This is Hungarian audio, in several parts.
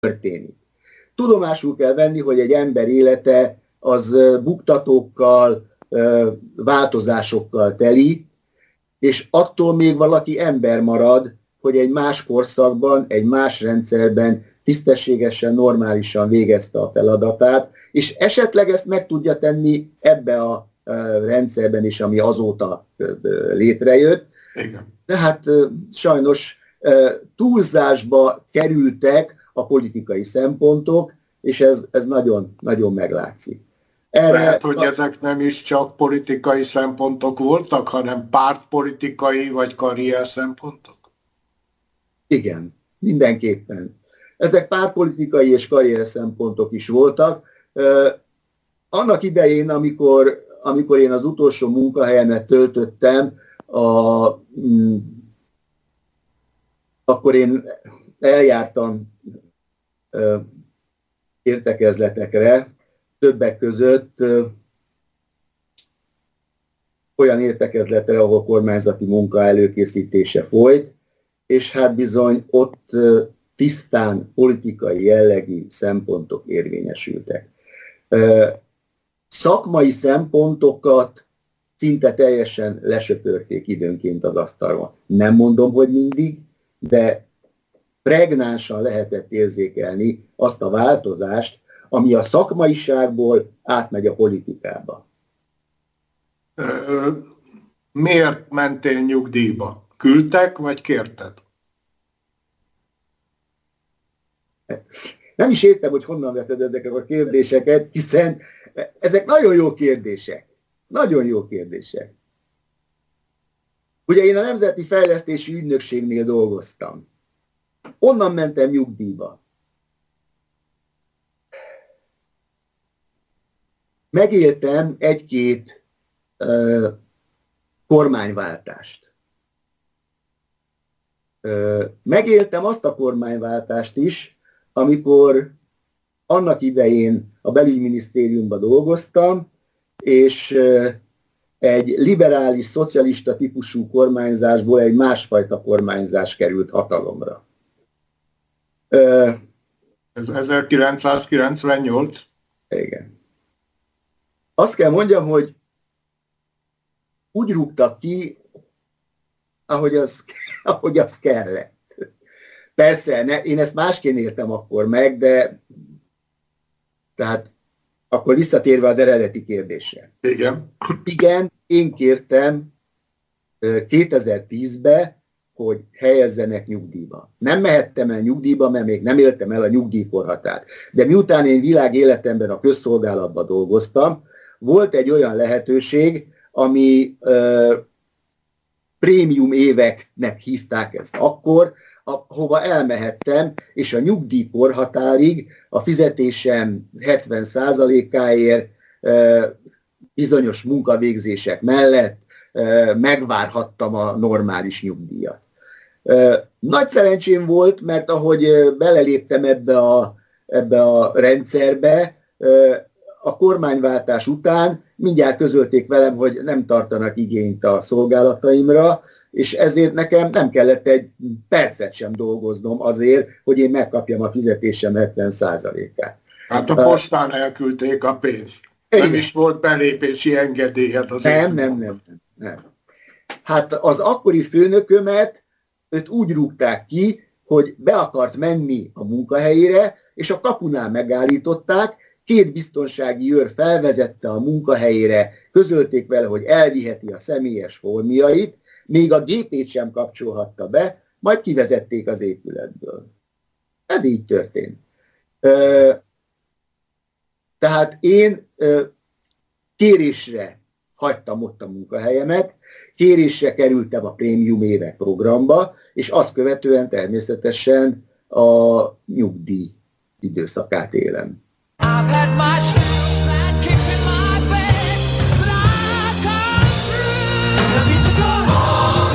történik. Tudomásul kell venni, hogy egy ember élete az buktatókkal, változásokkal teli, és attól még valaki ember marad, hogy egy más korszakban, egy más rendszerben tisztességesen, normálisan végezte a feladatát, és esetleg ezt meg tudja tenni ebbe a rendszerben is, ami azóta létrejött. Igen. Tehát sajnos túlzásba kerültek a politikai szempontok, és ez nagyon, nagyon meglátszik. Lehet, hogy ezek nem is csak politikai szempontok voltak, hanem pártpolitikai vagy karrier szempontok? Igen, mindenképpen. Ezek pártpolitikai és karrier szempontok is voltak. Annak idején, amikor én az utolsó munkahelyemet töltöttem, akkor én eljártam értekezletekre, többek között olyan értekezletre, ahol kormányzati munka előkészítése folyt, és hát bizony ott tisztán politikai jellegű szempontok érvényesültek. Szakmai szempontokat szinte teljesen lesöpörték időnként az asztalon. Nem mondom, hogy mindig, de pregnánsan lehetett érzékelni azt a változást, ami a szakmaiságból átmegy a politikába. Miért mentél nyugdíjba? Küldtek, vagy kérted? Nem is értem, hogy honnan veszed ezeket a kérdéseket, hiszen ezek nagyon jó kérdések. Nagyon jó kérdések. Ugye én a Nemzeti Fejlesztési Ügynökségnél dolgoztam. Onnan mentem nyugdíjba. Megéltem egy-két kormányváltást. Megéltem azt a kormányváltást is, amikor annak idején a belügyminisztériumban dolgoztam, és egy liberális, szocialista típusú kormányzásból egy másfajta kormányzás került hatalomra. Ez 1998? Igen. Azt kell mondjam, hogy úgy rúgtak ki, ahogy az kellett. Persze, én ezt másként éltem akkor meg, de tehát akkor visszatérve az eredeti kérdésre. Igen. Igen, én kértem 2010-ben, hogy helyezzenek nyugdíjba. Nem mehettem el nyugdíjba, mert még nem éltem el a nyugdíjkorhatárt. De miután én világéletemben a közszolgálatban dolgoztam, volt egy olyan lehetőség, ami prémium éveknek hívták ezt akkor, hova elmehettem, és a nyugdíjkorhatárig a fizetésem 70%-áért bizonyos munkavégzések mellett megvárhattam a normális nyugdíjat. Nagy szerencsém volt, mert ahogy beleléptem ebbe a rendszerbe, a kormányváltás után mindjárt közölték velem, hogy nem tartanak igényt a szolgálataimra, és ezért nekem nem kellett egy percet sem dolgoznom azért, hogy én megkapjam a fizetésem 70%-át. Hát a postán elküldték a pénzt. Nem is volt belépési engedélyed az nem. Hát az akkori főnökömet, őt úgy rúgták ki, hogy be akart menni a munkahelyére, és a kapunál megállították, 2 biztonsági őr felvezette a munkahelyére, közölték vele, hogy elviheti a személyes holmiait, még a gépét sem kapcsolhatta be, majd kivezették az épületből. Ez így történt. Tehát én kérésre hagytam ott a munkahelyemet, kérésre kerültem a prémium évek programba, és azt követően természetesen a nyugdíj időszakát élem. I've had my shoes and kicked in my bed, but I've come through. I need to go on.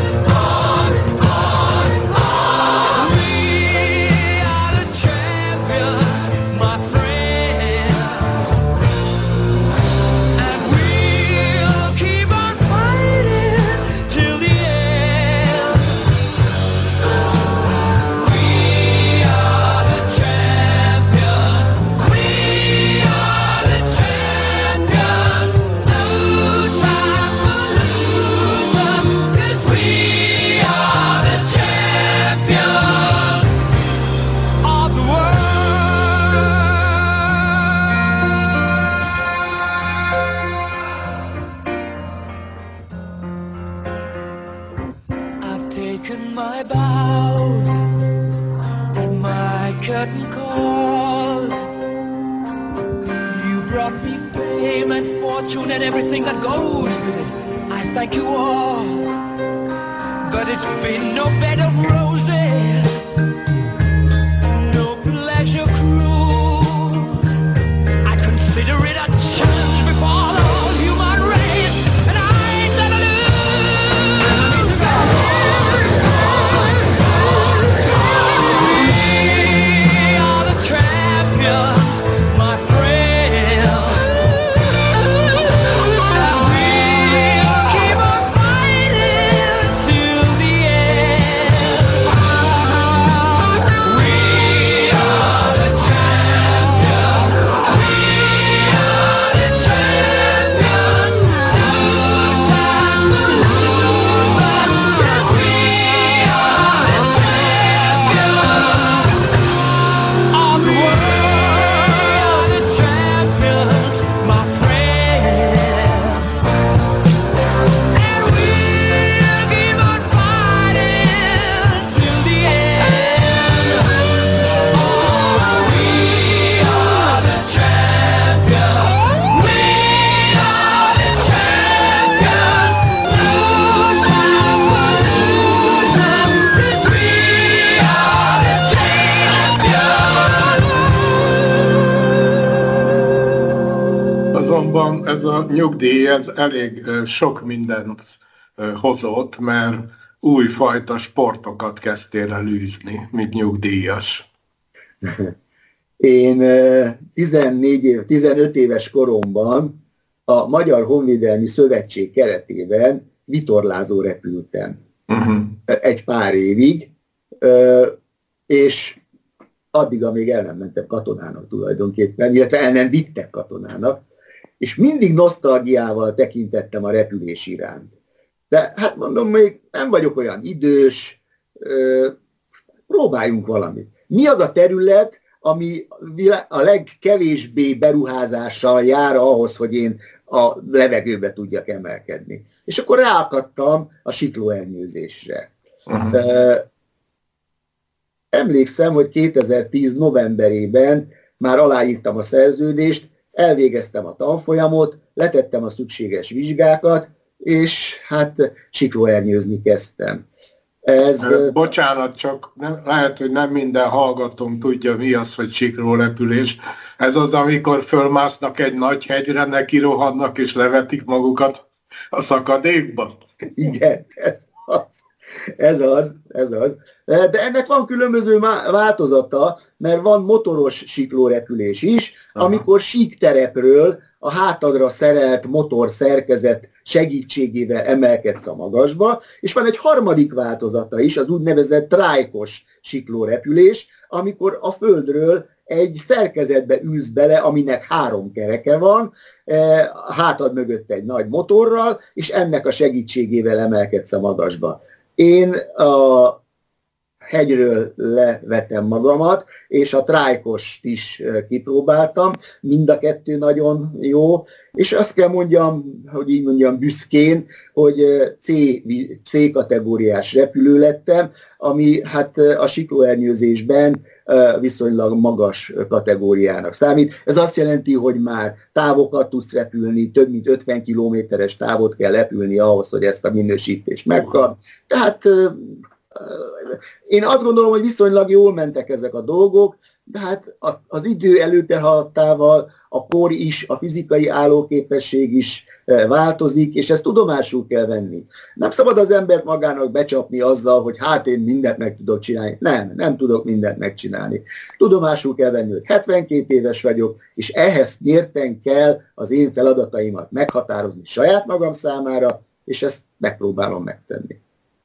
We are the champions, my friends, and we'll keep on fighting till the end. We are the champions. cause. You brought me fame and fortune and everything that goes with it. I thank you all, but it's been no bed of roses, no pleasure cruise. I consider it a challenge before the whole human race, and I ain't gonna lose. We are the champions, my friends. We'll keep on fighting till the end. We are the champions. We are the champions. No time to lose. Yes, we are the champions of the world. The champions, my friends. And we'll keep on fighting till the end. Oh, we are the champions. We are the champions. No time for losers, 'cause we are the champions. Azonban ez a nyugdíj ez elég sok mindent hozott, mert újfajta sportokat kezdtél el űzni, mint nyugdíjas. Én 15 éves koromban a Magyar Honvédelmi Szövetség keretében vitorlázó repültem egy pár évig, és addig, amíg el nem mentem katonának tulajdonképpen, illetve el nem vittek katonának, és mindig nosztalgiával tekintettem a repülés iránt. De hát mondom, még nem vagyok olyan idős, próbáljunk valamit. Mi az a terület, ami a legkevésbé beruházással jár ahhoz, hogy én a levegőbe tudjak emelkedni? És akkor ráakadtam a siklóernyőzésre. Emlékszem, hogy 2010 novemberében már aláírtam a szerződést, elvégeztem a tanfolyamot, letettem a szükséges vizsgákat, és hát siklóernyőzni kezdtem. Bocsánat, csak lehet, hogy nem minden hallgatónk tudja, mi az, hogy siklórepülés. Ez az, amikor fölmásznak egy nagy hegyre, neki rohannak és levetik magukat a szakadékba? Igen, ez az. De ennek van különböző változata, mert van motoros siklórepülés is, amikor síkterepről a hátadra szerelt motorszerkezet segítségével emelkedsz a magasba, és van egy harmadik változata is, az úgynevezett trájkos siklórepülés, amikor a földről egy szerkezetbe ülsz bele, aminek 3 kereke van, a hátad mögött egy nagy motorral, és ennek a segítségével emelkedsz a magasba. Én a hegyről levetem magamat, és a trájkost is kipróbáltam, mind a kettő nagyon jó, és azt kell mondjam, hogy így mondjam büszkén, hogy C kategóriás repülő lettem, ami hát a siklóernyőzésben viszonylag magas kategóriának számít. Ez azt jelenti, hogy már távokat tudsz repülni, több mint 50 kilométeres távot kell repülni ahhoz, hogy ezt a minősítést megkap. Tehát én azt gondolom, hogy viszonylag jól mentek ezek a dolgok, de hát az idő előtte haladtával a kor is, a fizikai állóképesség is változik, és ezt tudomásul kell venni. Nem szabad az embert magának becsapni azzal, hogy hát én mindent meg tudok csinálni. Nem tudok mindent megcsinálni. Tudomásul kell venni, hogy 72 éves vagyok, és ehhez mérten kell az én feladataimat meghatározni saját magam számára, és ezt megpróbálom megtenni.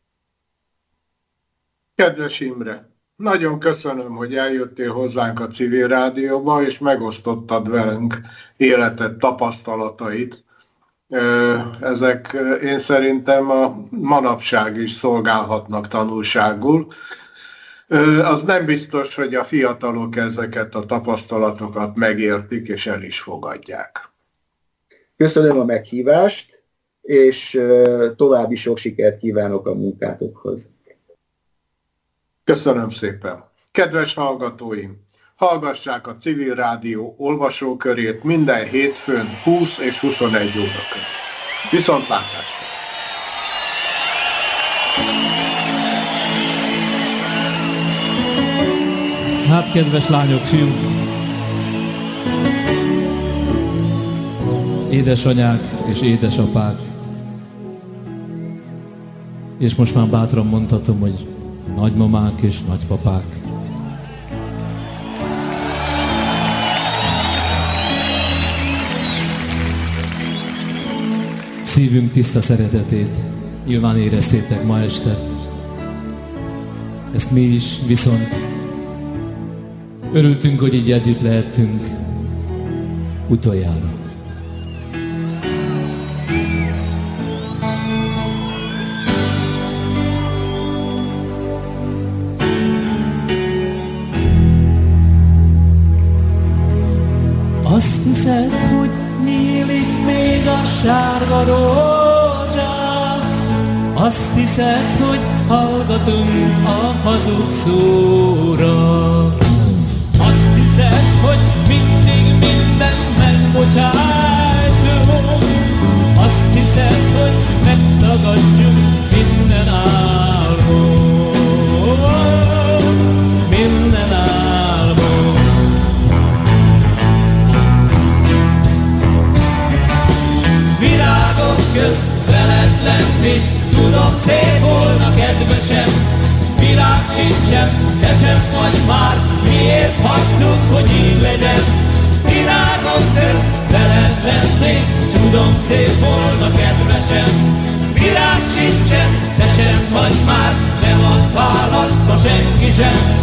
Kedves Imre, nagyon köszönöm, hogy eljöttél hozzánk a Civil Rádióba, és megosztottad velünk életed, tapasztalatait. Ezek én szerintem a manapság is szolgálhatnak tanulságul. Az nem biztos, hogy a fiatalok ezeket a tapasztalatokat megértik és el is fogadják. Köszönöm a meghívást, és további sok sikert kívánok a munkátokhoz. Köszönöm szépen. Kedves hallgatóim! Hallgassák a Civil Rádió olvasókörét minden hétfőn 20 és 21 óra között. Viszontlátásra! Hát, kedves lányok, fiúk, édesanyák és édesapák, és most már bátran mondhatom, hogy nagymamák és nagypapák. Szívünk tiszta szeretetét nyilván éreztétek ma este. Ezt mi is, viszont örültünk, hogy így együtt lehettünk utoljára. Azt hiszed, hogy nyílik még a sárga rózsa, azt hiszed, hogy hallgatunk a hazug szóra. Azt hiszed, hogy mindig mindent megbocsájtunk, azt hiszed, hogy megtagadjuk minden álmot, minden álmot. Virágok közt veled lenni, tudom, szép volna kedvesem. Virág sincsen, te sem vagy már, miért hagytuk, hogy így legyen? Virágok közt veled lenni, tudom, szép volna kedvesem. Virág sincsen, te sem vagy már, nem ad választ, ha senki sem.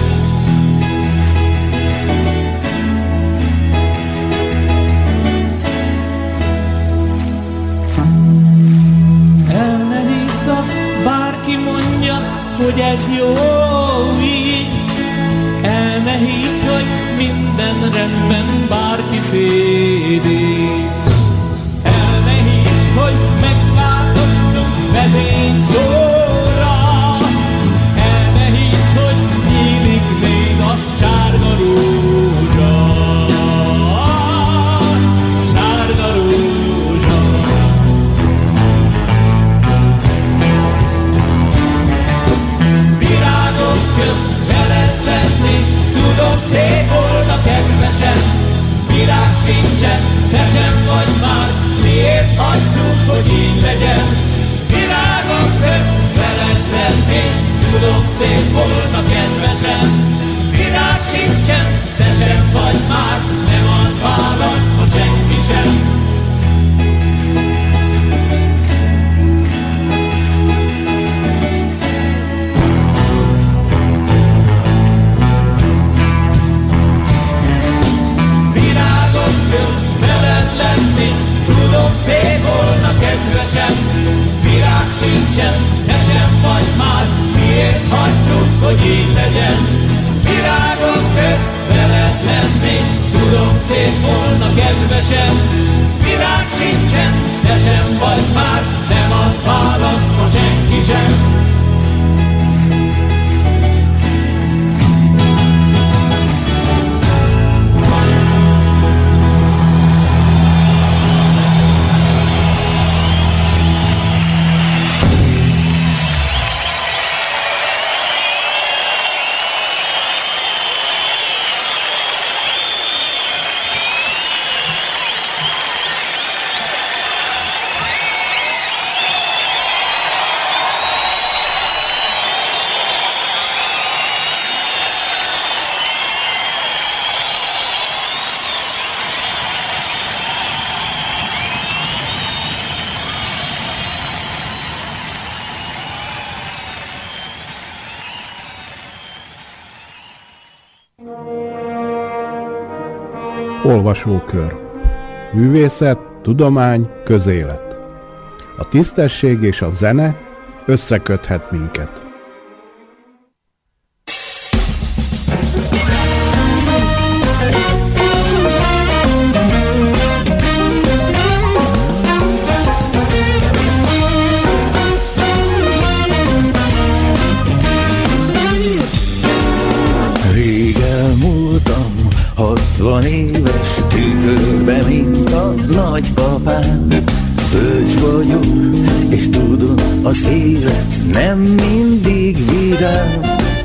Bárki mondja, hogy ez jó így, el ne hidd, hogy minden rendben, bárki szédít. El ne hidd, hogy megváltoztunk vezényszóra, el ne hidd, hogy nyílik még a sárga rózsa, sárga rózsa. Közt veled lenni, tudom, szép volna kedvesem. Virág sincsen, te sem vagy már, miért hagytuk, hogy így legyen? Virágok közt veled lenni, tudom, szép volna kedvesem. Virág sincsen, te sem vagy már, nem ad választ, ha senki sem. Tudom, szép volna kedvesem, virág sincsen, te sem vagy már, miért hagytuk, hogy így legyen? Virágok közt veled lenni, tudom, szép volna kedvesem, virág sincsen, te sem vagy már, nem ad választ, ha senki sem. Olvasókör. Művészet, tudomány, közélet. A tisztesség és a zene összeköthet minket. Rég elmúltam 60 éves tükörbe, mint a nagypapám. Bölcs vagyok, és tudom, az élet nem mindig vidám.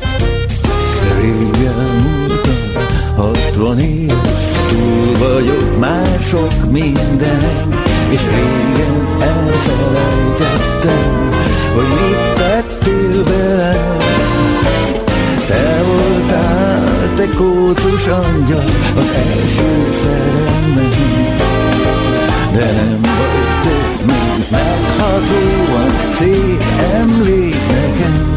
Régen múltam, 60 éves, túl vagyok már sok mindenem, és régen elfelejtettem, hogy mit tettél velem. Te voltál, te kócos angyal, az első szerelmem, de nem vagy több, mint meghatóan szép emlék nekem.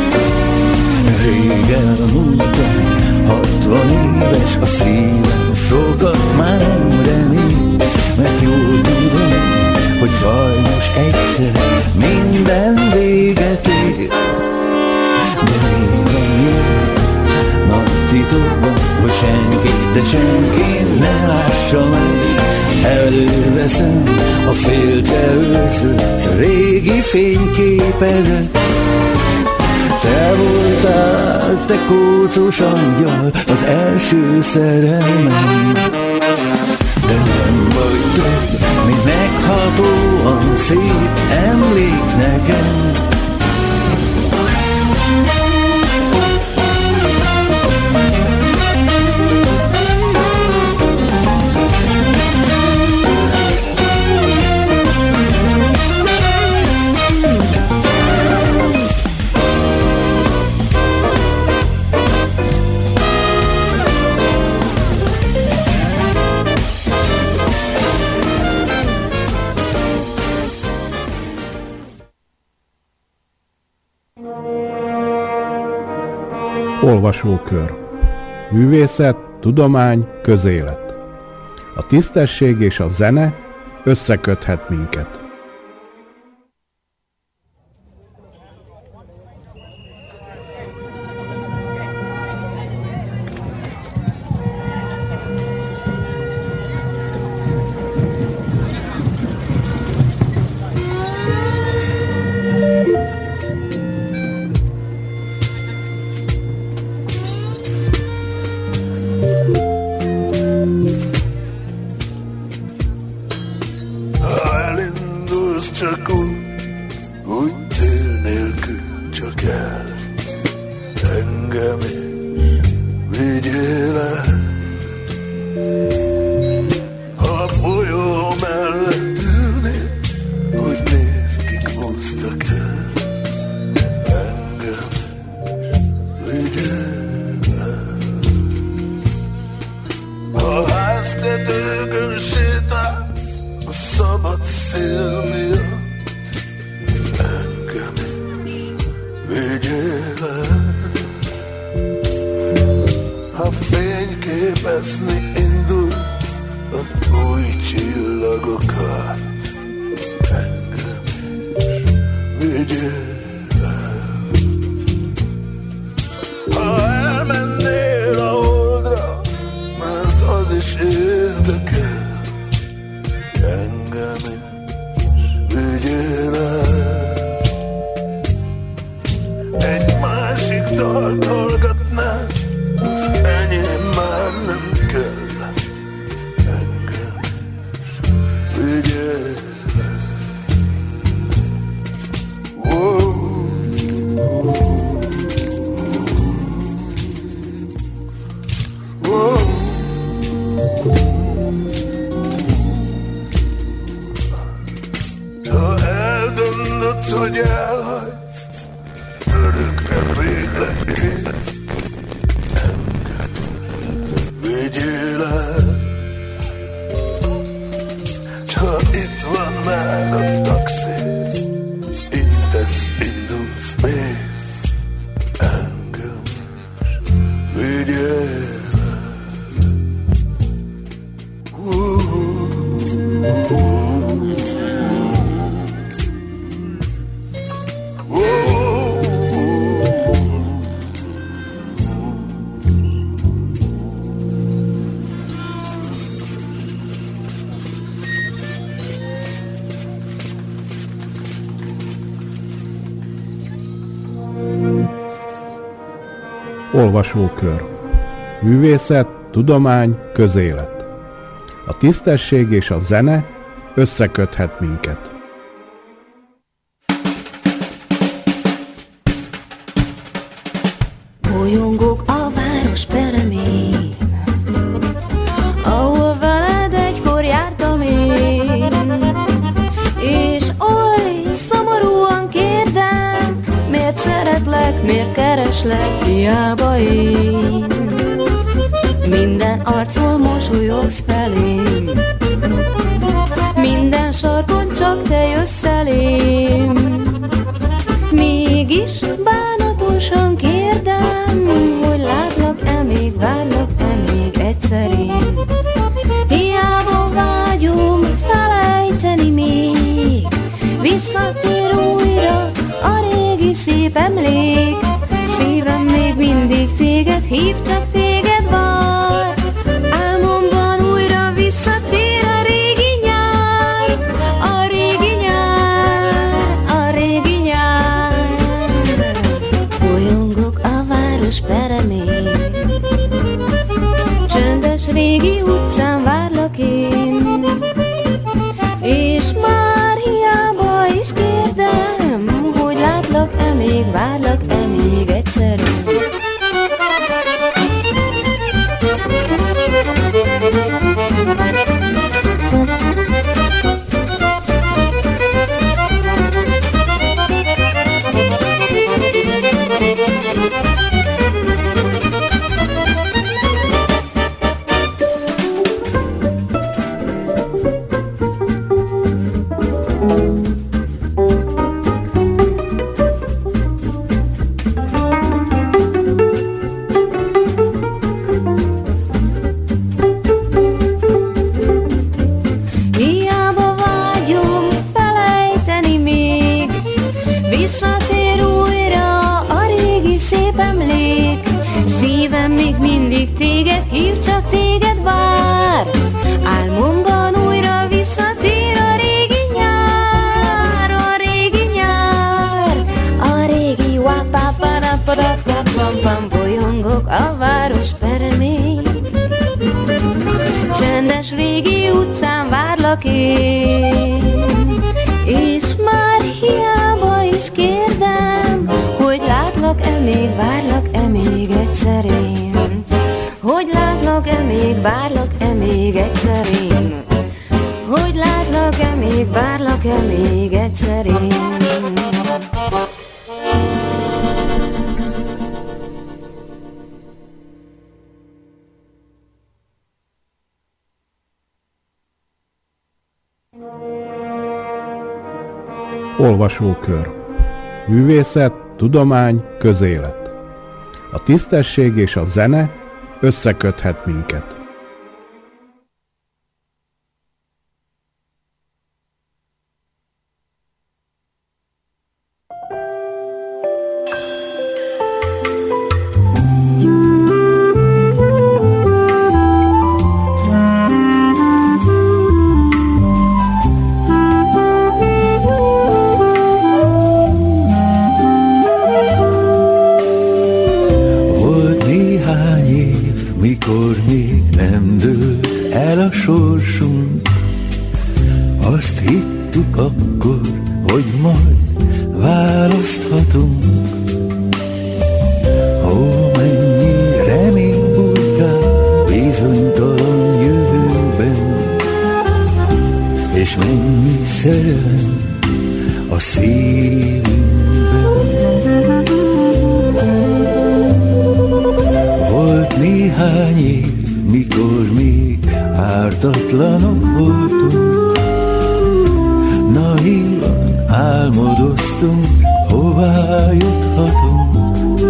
Régen múltam, 60 éves, a szívem sokat már nem remél, mert jól tudom, hogy sajnos egyszer minden véget ér. De néha jön nagy titokban, hogy senki, de senki ne lássa meg. Előveszem a féltve őrzött régi fényképedet. Te voltál, te kócos angyal, az első szerelmem, de nem vagy több, mint meghatóan szép emlék nekem. Olvasókör. Művészet, tudomány, közélet. A tisztesség és a zene összeköthet minket. Olvasókör. Művészet, tudomány, közélet. A tisztesség és a zene összeköthet minket. Bolyongok a város peremén, ahol veled egykor jártam én, és oly szomorúan kérdem, miért szeretlek, miért kereslek, hiába én. Minden arcon mosolyogsz felém, minden sarkon csak te jössz elém. Mégis bánatosan kérdem, hogy látlak-e még, várlak-e még egyszer én. Hiába vágyom felejteni még, visszatér újra a régi szép emlék. Szívem még mindig téged hív, csak téged vár. Álmomban újra visszatér a régi nyár, a régi nyár, a régi nyár. Bolyongok a város peremén, csöndes régi utcán várlak én, és már hiába is kérdem, hogy látlak-e még, várlak-e még egyszer. Bolyongok a város peremén, csendes régi utcán várlak én, és már hiába is kérdem, hogy látlak-e még, várlak-e még egyszer én. Hogy látlak-e még, várlak-e még egyszer én. Hogy látlak-e még, várlak-e még egyszer én. Olvasókör. Művészet, tudomány, közélet. A tisztesség és a zene összeköthet minket. Mikor még nem dőlt el a sorsunk, azt hittük akkor, hogy majd választhatunk. Ó, mennyi remény bujkál bizonytalan jövőben, és mennyi szerelem a szívünkben. Volt néhány év, mikor még ártatlanok voltunk, naívan álmodoztunk, hová juthatunk.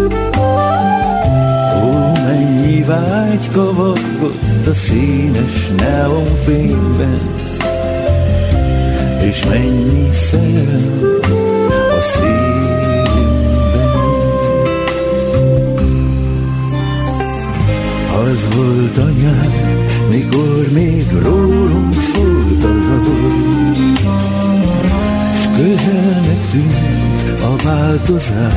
Ó, mennyi vágy kavargott a színes neonfényben, és mennyi szerelem a szívünkben. Az volt a nyár, mikor még rólunk szólt a dal, s közelnek tűnt a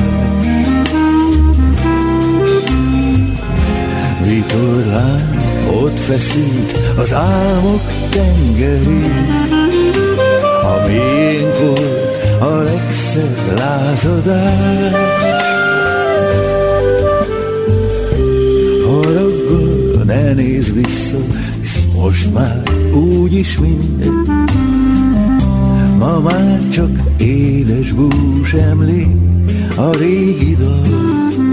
változás. Vitorlánk feszült az álmok tengerén. A miénk volt a legszebb lázadás. Haraggal ne nézz vissza, hisz most már úgyis mindegy. Ma már csak édes bús emlék a régi dal.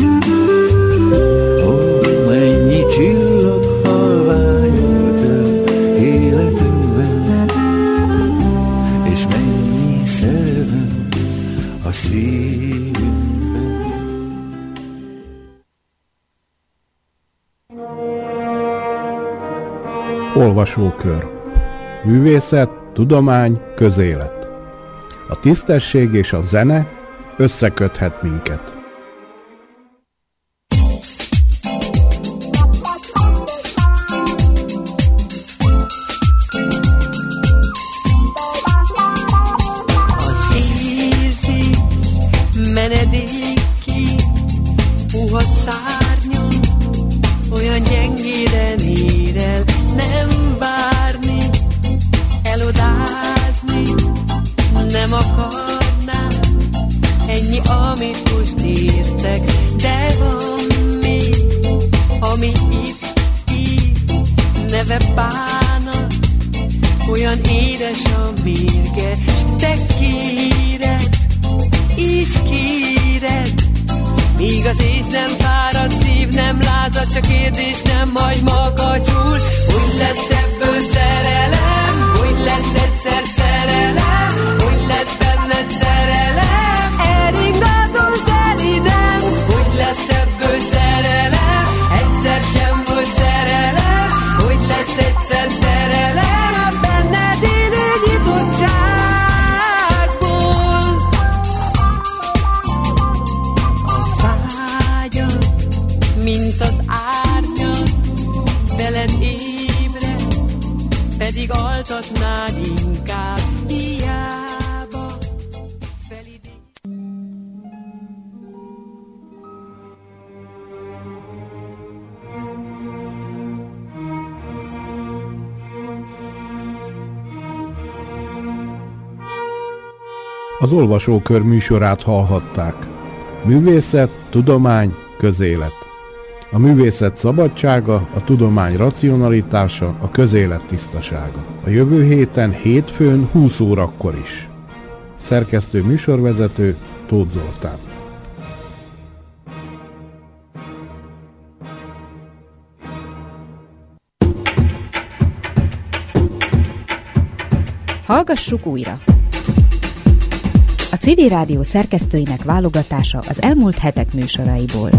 Ó, mennyi csillag halványolt el életünkben, és mennyi szerelem a szívünkben. Olvasókör. Művészet, tudomány, közélet. A tisztesség és a zene összeköthet minket. Az érzés menedéki, puha szárnyon, olyan gyengéden ér el, nem várni, elodázni, nem akarnám, ennyi, amit most értek, de van még, ami itt így, neve bánat, olyan édes a mérge, s te kéred, és kéred, míg az ész nem fárad, szív nem lázad, csak kérdés nem hagy makacsul. Hogy lesz ebből szerelem, hogy lesz egyszer szerelem, hogy lesz benned szerelem, elringadoz el idem. Hogy lesz ebből szerelem, egyszer sem volt szerelem, hogy lesz egyszer szerelem, a benned élő nyitottságból. A vágyat, mint az árnyak, veled ébred, pedig altatnád inkább, hiába felidéz. Az Olvasókör műsorát hallhatták. Művészet, tudomány, közélet. A művészet szabadsága, a tudomány racionalitása, a közélet tisztasága. A jövő héten, hétfőn, 20 órakor is. Szerkesztő műsorvezető Tóth Zoltán. Hallgassuk újra! A Civil Rádió szerkesztőinek válogatása az elmúlt hetek műsoraiból.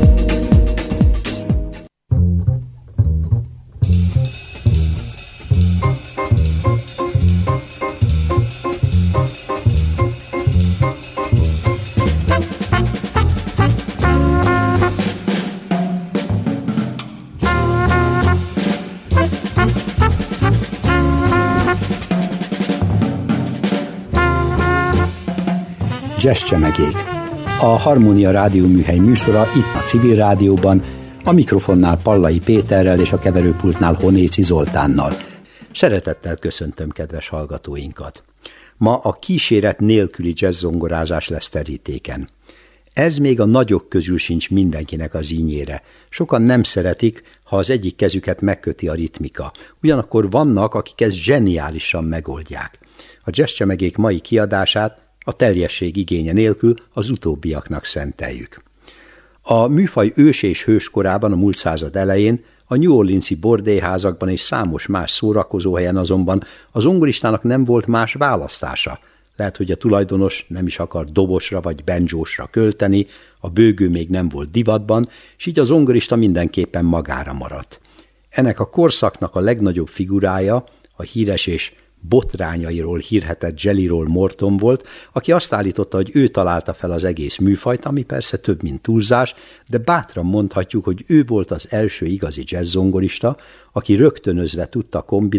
Jazzcsemegék. A Harmónia rádióműhely műsora itt a Civil Rádióban, a mikrofonnál Pallai Péterrel és a keverőpultnál Honéci Zoltánnal. Szeretettel köszöntöm kedves hallgatóinkat. Ma a kíséret nélküli jazzzongorázás lesz terítéken. Ez még a nagyok közül sincs mindenkinek az ínyére. Sokan nem szeretik, ha az egyik kezüket megköti a ritmika. Ugyanakkor vannak, akik ezt zseniálisan megoldják. A Jazzcsemegék mai kiadását a teljesség igénye nélkül az utóbbiaknak szenteljük. A műfaj ős és hőskorában, a múlt század elején, a New Orleans-i bordélyházakban és számos más szórakozóhelyen azonban a zongoristának nem volt más választása. Lehet, hogy a tulajdonos nem is akar dobosra vagy banjósra költeni, a bőgő még nem volt divatban, s így a zongorista mindenképpen magára maradt. Ennek a korszaknak a legnagyobb figurája, a híres és botrányairól hírhetett Jelly Roll Morton volt, aki azt állította, hogy ő találta fel az egész műfajt, ami persze több, mint túlzás, de bátran mondhatjuk, hogy ő volt az első igazi jazzzongorista, aki rögtönözve tudta kombinálni